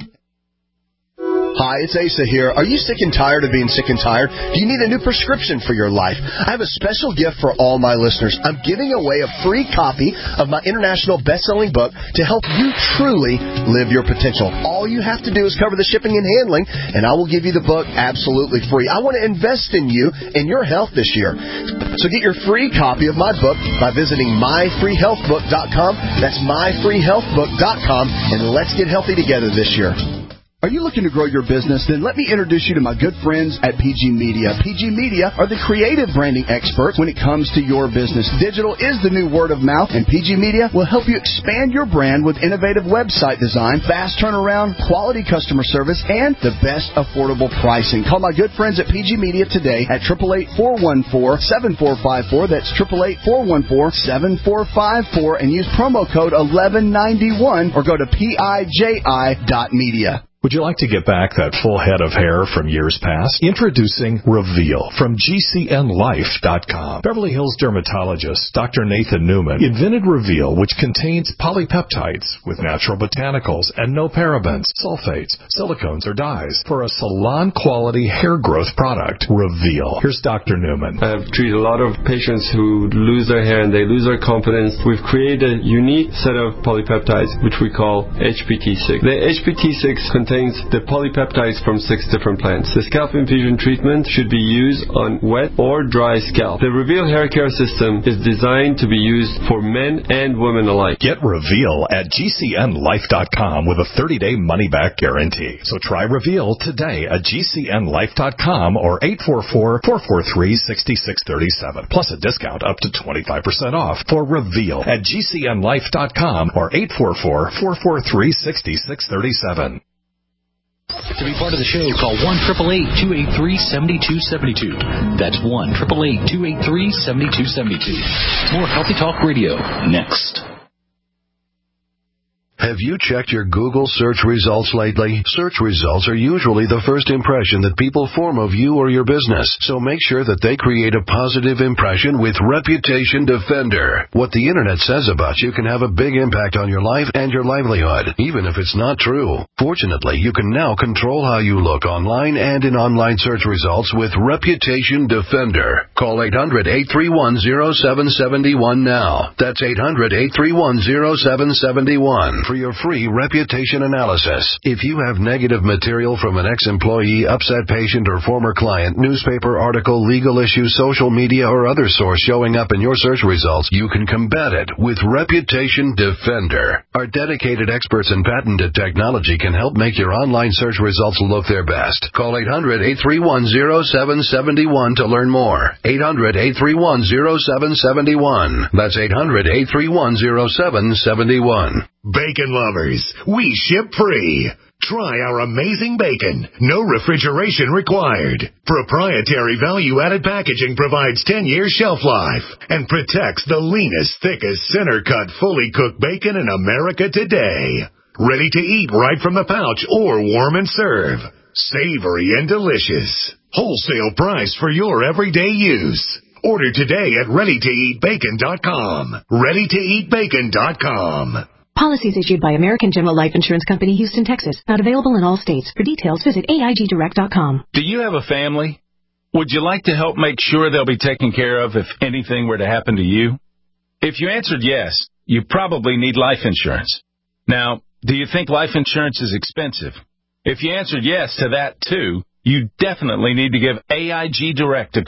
Hi, it's Asa here. Are you sick and tired of being sick and tired? Do you need a new prescription for your life? I have a special gift for all my listeners. I'm giving away a free copy of my international best-selling book to help you truly live your potential. All you have to do is cover the shipping and handling, and I will give you the book absolutely free. I want to invest in you and your health this year. So get your free copy of my book by visiting my free health book dot com. That's my free health book dot com, and let's get healthy together this year. Are you looking to grow your business? Then let me introduce you to my good friends at P G Media. P G Media are the creative branding experts when it comes to your business. Digital is the new word of mouth, and P G Media will help you expand your brand with innovative website design, fast turnaround, quality customer service, and the best affordable pricing. Call my good friends at P G Media today at eight eight eight, four one four, seven four five four. That's eight eight eight, four one four, seven four five four, and use promo code eleven ninety-one or go to P I J I dot media. Would you like to get back that full head of hair from years past? Introducing Reveal from G C N life dot com. Beverly Hills dermatologist Doctor Nathan Newman invented Reveal, which contains polypeptides with natural botanicals and no parabens, sulfates, silicones, or dyes for a salon-quality hair growth product. Reveal. Here's Doctor Newman. I've treated a lot of patients who lose their hair and they lose their confidence. We've created a unique set of polypeptides, which we call H P T six. The H P T six contains the polypeptides from six different plants. The scalp infusion treatment should be used on wet or dry scalp. The Reveal hair care system is designed to be used for men and women alike. Get Reveal at G C N life dot com with a thirty-day money-back guarantee. So try Reveal today at G C N life dot com or eight four four, four four three, six six three seven. Plus a discount up to twenty-five percent off for Reveal at G C N life dot com or eight four four, four four three, six six three seven. To be part of the show, call one eight eight eight, two eight three, seven two seven two. That's one eight eight eight, two eight three, seven two seven two. More Healthy Talk Radio next. Have you checked your Google search results lately? Search results are usually the first impression that people form of you or your business, so make sure that they create a positive impression with Reputation Defender. What the internet says about you can have a big impact on your life and your livelihood, even if it's not true. Fortunately, you can now control how you look online and in online search results with Reputation Defender. Call eight hundred, eight three one, zero seven seven one now. That's eight hundred, eight three one, zero seven seven one. For your free reputation analysis. If you have negative material from an ex-employee, upset patient, or former client, newspaper article, legal issue, social media, or other source showing up in your search results, you can combat it with Reputation Defender. Our dedicated experts in patented technology can help make your online search results look their best. Call eight hundred, eight three one, zero seven seven one to learn more. eight hundred, eight three one, zero seven seven one. That's eight hundred, eight three one, zero seven seven one. Bacon lovers, we ship free. Try our amazing bacon. No refrigeration required. Proprietary value-added packaging provides ten years shelf life and protects the leanest, thickest, center-cut, fully cooked bacon in America today. Ready to eat right from the pouch or warm and serve. Savory and delicious. Wholesale price for your everyday use. Order today at ready to eat bacon dot com. ready to eat bacon dot com. Policies issued by American General Life Insurance Company, Houston, Texas. Not available in all states. For details, visit A I G direct dot com. Do you have a family? Would you like to help make sure they'll be taken care of if anything were to happen to you? If you answered yes, you probably need life insurance. Now, do you think life insurance is expensive? If you answered yes to that too, you definitely need to give A I G Direct a call.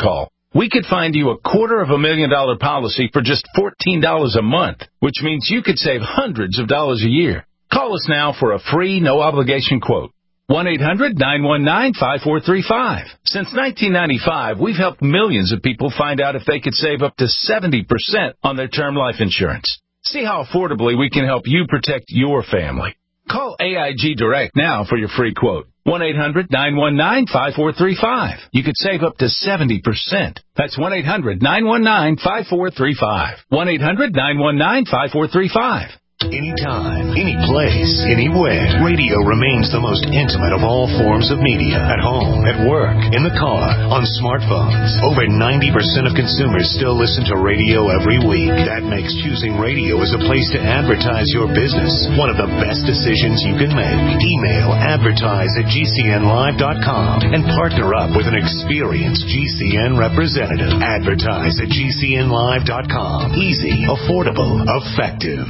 We could find you a quarter of a million dollar policy for just fourteen dollars a month, which means you could save hundreds of dollars a year. Call us now for a free, no-obligation quote. one eight hundred nine one nine five four three five. Since nineteen ninety-five, we've helped millions of people find out if they could save up to seventy percent on their term life insurance. See how affordably we can help you protect your family. Call A I G Direct now for your free quote. one eight hundred nine one nine five four three five. You could save up to seventy percent. That's one eight hundred nine one nine five four three five. one eight hundred nine one nine five four three five. Anytime, any place, anywhere. Radio remains the most intimate of all forms of media. At home, at work, in the car, on smartphones. Over ninety percent of consumers still listen to radio every week. That makes choosing radio as a place to advertise your business one of the best decisions you can make. Email advertise at G C N live dot com and partner up with an experienced G C N representative. Advertise at G C N live dot com. Easy, affordable, effective.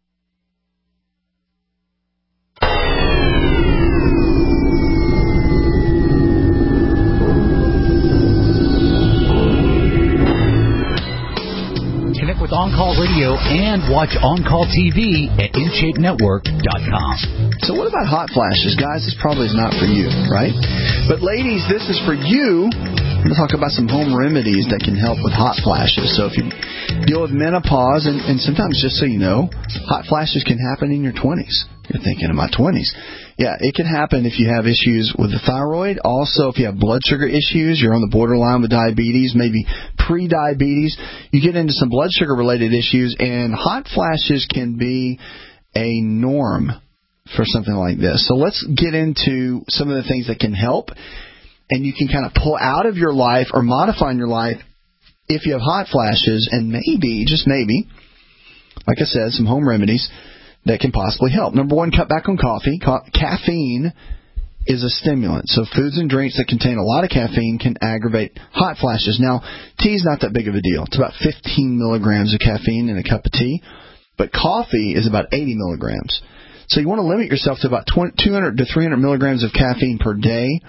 With On Call Radio and watch On Call T V at in shape network dot com. So what about hot flashes? Guys, this probably is not for you, right? But ladies, this is for you. I'm going to talk about some home remedies that can help with hot flashes. So if you deal with menopause, and, and sometimes, just so you know, hot flashes can happen in your twenties. You're thinking, in my twenties. Yeah, it can happen if you have issues with the thyroid. Also, if you have blood sugar issues, you're on the borderline with diabetes, maybe pre-diabetes. You get into some blood sugar-related issues, and hot flashes can be a norm for something like this. So let's get into some of the things that can help, and you can kind of pull out of your life or modify in your life if you have hot flashes, and maybe, just maybe, like I said, some home remedies that can possibly help. Number one, cut back on coffee. Ca- caffeine is a stimulant. So foods and drinks that contain a lot of caffeine can aggravate hot flashes. Now, tea is not that big of a deal. It's about fifteen milligrams of caffeine in a cup of tea. But coffee is about eighty milligrams. So you want to limit yourself to about two hundred to three hundred milligrams of caffeine per day,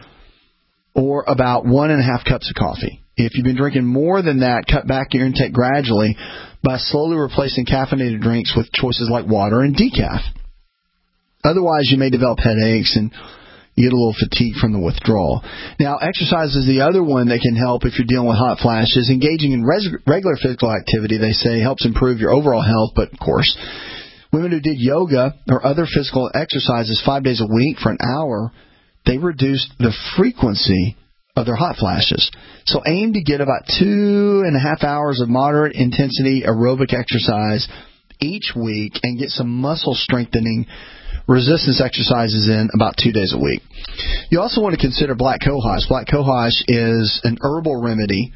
or about one and a half cups of coffee. If you've been drinking more than that, cut back your intake gradually by slowly replacing caffeinated drinks with choices like water and decaf. Otherwise, you may develop headaches and you get a little fatigue from the withdrawal. Now, exercise is the other one that can help if you're dealing with hot flashes. Engaging in res- regular physical activity, they say, helps improve your overall health, but of course, women who did yoga or other physical exercises five days a week for an hour, they reduced the frequency of their hot flashes. So aim to get about two and a half hours of moderate intensity aerobic exercise each week and get some muscle strengthening resistance exercises in about two days a week. You also want to consider black cohosh. Black cohosh is an herbal remedy.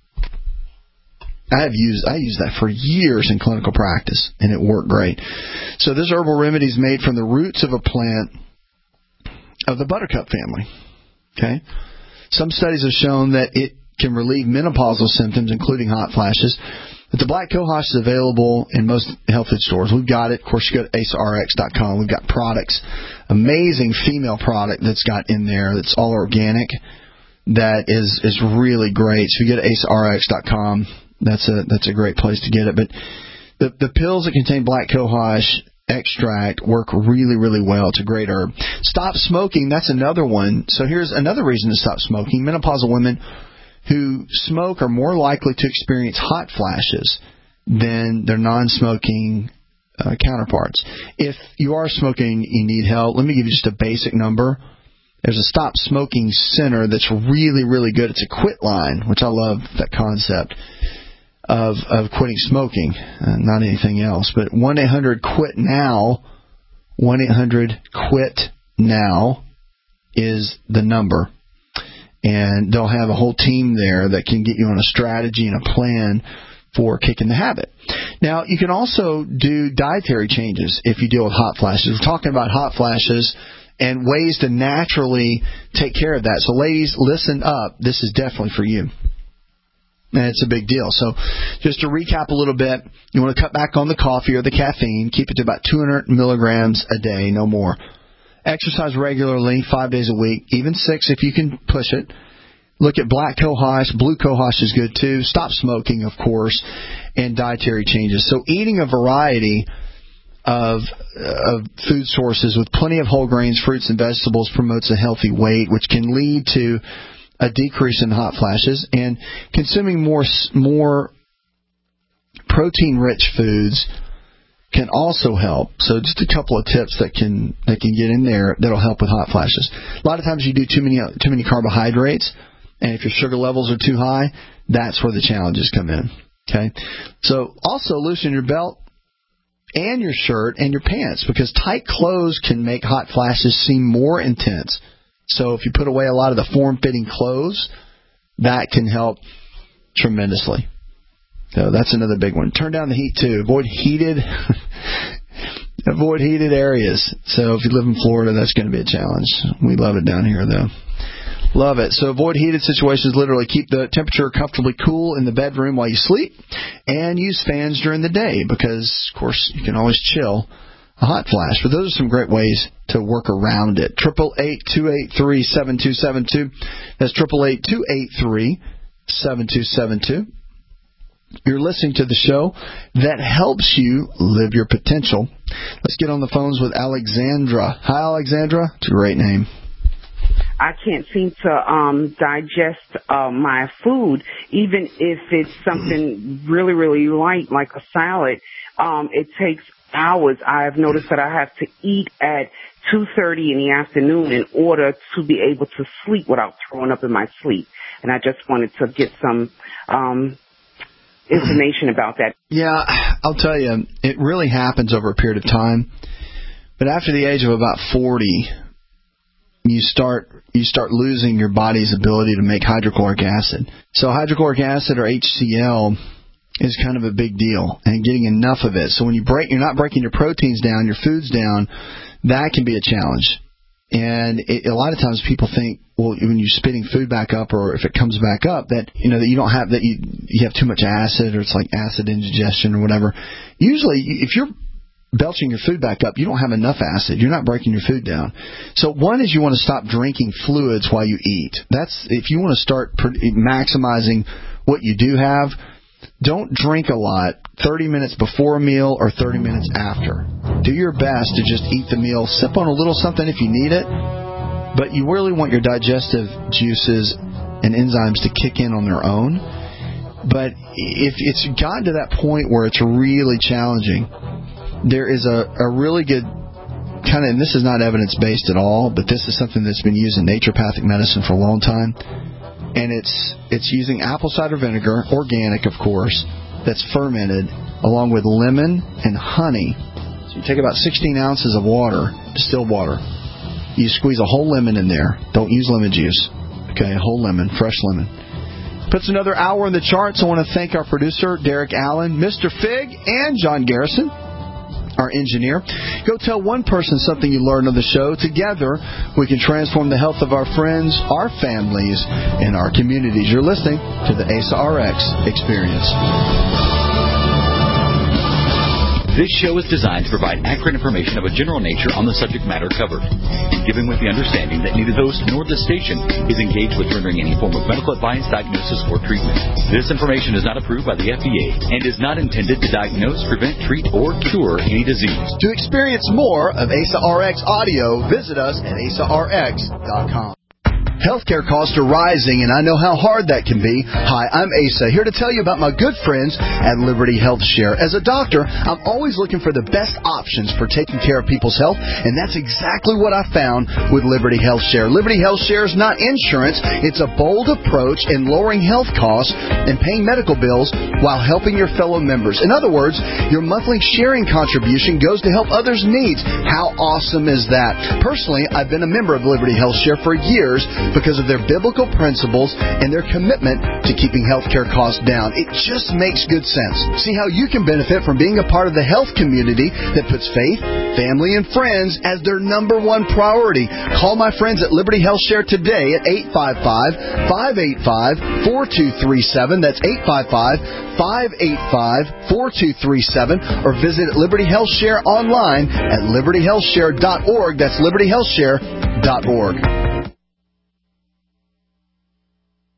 I have used I used that for years in clinical practice, and it worked great. So this herbal remedy is made from the roots of a plant of the buttercup family. Okay? Some studies have shown that it can relieve menopausal symptoms, including hot flashes. But the black cohosh is available in most health food stores. We've got it. Of course, you go to ace r x dot com. We've got products, amazing female product that's got in there that's all organic. That is is really great. So if you go to ace r x dot com, that's a that's a great place to get it. But the the pills that contain black cohosh extract work really, really well. It's a great herb. Stop smoking, that's another one. So here's another reason to stop smoking. Menopausal women who smoke are more likely to experience hot flashes than their non-smoking uh, counterparts. If you are smoking, you need help, let me give you just a basic number. There's a Stop Smoking Center that's really, really good. It's a quit line, which I love that concept of of quitting smoking, uh, not anything else. But one eight hundred quit now, one eight hundred quit now is the number. And they'll have a whole team there that can get you on a strategy and a plan for kicking the habit. Now, you can also do dietary changes if you deal with hot flashes. We're talking about hot flashes and ways to naturally take care of that. So, ladies, listen up. This is definitely for you. And it's a big deal. So just to recap a little bit, you want to cut back on the coffee or the caffeine. Keep it to about two hundred milligrams a day, no more. Exercise regularly, five days a week, even six if you can push it. Look at black cohosh. Blue cohosh is good too. Stop smoking, of course, and dietary changes. So eating a variety of, of food sources with plenty of whole grains, fruits, and vegetables promotes a healthy weight, which can lead to a decrease in hot flashes. And consuming more more protein-rich foods can also help. So just a couple of tips that can that can get in there that'll help with hot flashes. A lot of times you do too many too many carbohydrates, and if your sugar levels are too high, that's where the challenges come in. Okay. So also loosen your belt and your shirt and your pants, because tight clothes can make hot flashes seem more intense. So if you put away a lot of the form-fitting clothes, that can help tremendously. So that's another big one. Turn down the heat too. Avoid heated avoid heated areas. So if you live in Florida, that's going to be a challenge. We love it down here though. Love it. So avoid heated situations. Literally keep the temperature comfortably cool in the bedroom while you sleep, and use fans during the day because, of course, you can always chill a hot flash. But those are some great ways to work around it. Triple eight two eight three seven two seven two. That's triple eight two eight three seven two seven two. You're listening to the show that helps you live your potential. Let's get on the phones with Alexandra. Hi, Alexandra. It's a great name. I can't seem to um, digest uh, my food, even if it's something really, really light like a salad. Um, it takes hours. I've noticed that I have to eat at two thirty in the afternoon in order to be able to sleep without throwing up in my sleep. And I just wanted to get some um, information about that. Yeah, I'll tell you, it really happens over a period of time. But after the age of about forty, you start you start losing your body's ability to make hydrochloric acid. So hydrochloric acid, or H C L, is kind of a big deal, and getting enough of it. So when you break, you're not breaking your proteins down, your food's down, that can be a challenge. And it, a lot of times people think, well, when you're spitting food back up, or if it comes back up, that you know that you don't have that you you have too much acid, or it's like acid indigestion or whatever. Usually, if you're belching your food back up, you don't have enough acid. You're not breaking your food down. So one is you want to stop drinking fluids while you eat. That's if you want to start maximizing what you do have. Don't drink a lot thirty minutes before a meal or thirty minutes after. Do your best to just eat the meal. Sip on a little something if you need it. But you really want your digestive juices and enzymes to kick in on their own. But if it's gotten to that point where it's really challenging, there is a, a really good kind of, and this is not evidence-based at all, but this is something that's been used in naturopathic medicine for a long time. And it's it's using apple cider vinegar, organic, of course, that's fermented, along with lemon and honey. So you take about sixteen ounces of water, distilled water. You squeeze a whole lemon in there. Don't use lemon juice. Okay, a whole lemon, fresh lemon. Puts another hour in the charts. I want to thank our producer, Derek Allen, Mister Fig, and John Garrison, our engineer. Go tell one person something you learned on the show. Together, we can transform the health of our friends, our families, and our communities. You're listening to the A S A R X Experience. This show is designed to provide accurate information of a general nature on the subject matter covered, given with the understanding that neither the host nor the station is engaged with rendering any form of medical advice, diagnosis, or treatment. This information is not approved by the F D A and is not intended to diagnose, prevent, treat, or cure any disease. To experience more of A S A R X audio, visit us at A S A R X dot com. Healthcare costs are rising, and I know how hard that can be. Hi, I'm Asa, here to tell you about my good friends at Liberty Health Share. As a doctor, I'm always looking for the best options for taking care of people's health, and that's exactly what I found with Liberty Health Share. Liberty Health Share is not insurance. It's a bold approach in lowering health costs and paying medical bills while helping your fellow members. In other words, your monthly sharing contribution goes to help others' needs. How awesome is that? Personally, I've been a member of Liberty Health Share for years, because of their biblical principles and their commitment to keeping healthcare costs down. It just makes good sense. See how you can benefit from being a part of the health community that puts faith, family, and friends as their number one priority. Call my friends at Liberty Health Share today at eight five five, five eight five, four two three seven. That's eight five five, five eight five, four two three seven. Or visit Liberty Health Share online at liberty health share dot org. That's liberty health share dot org.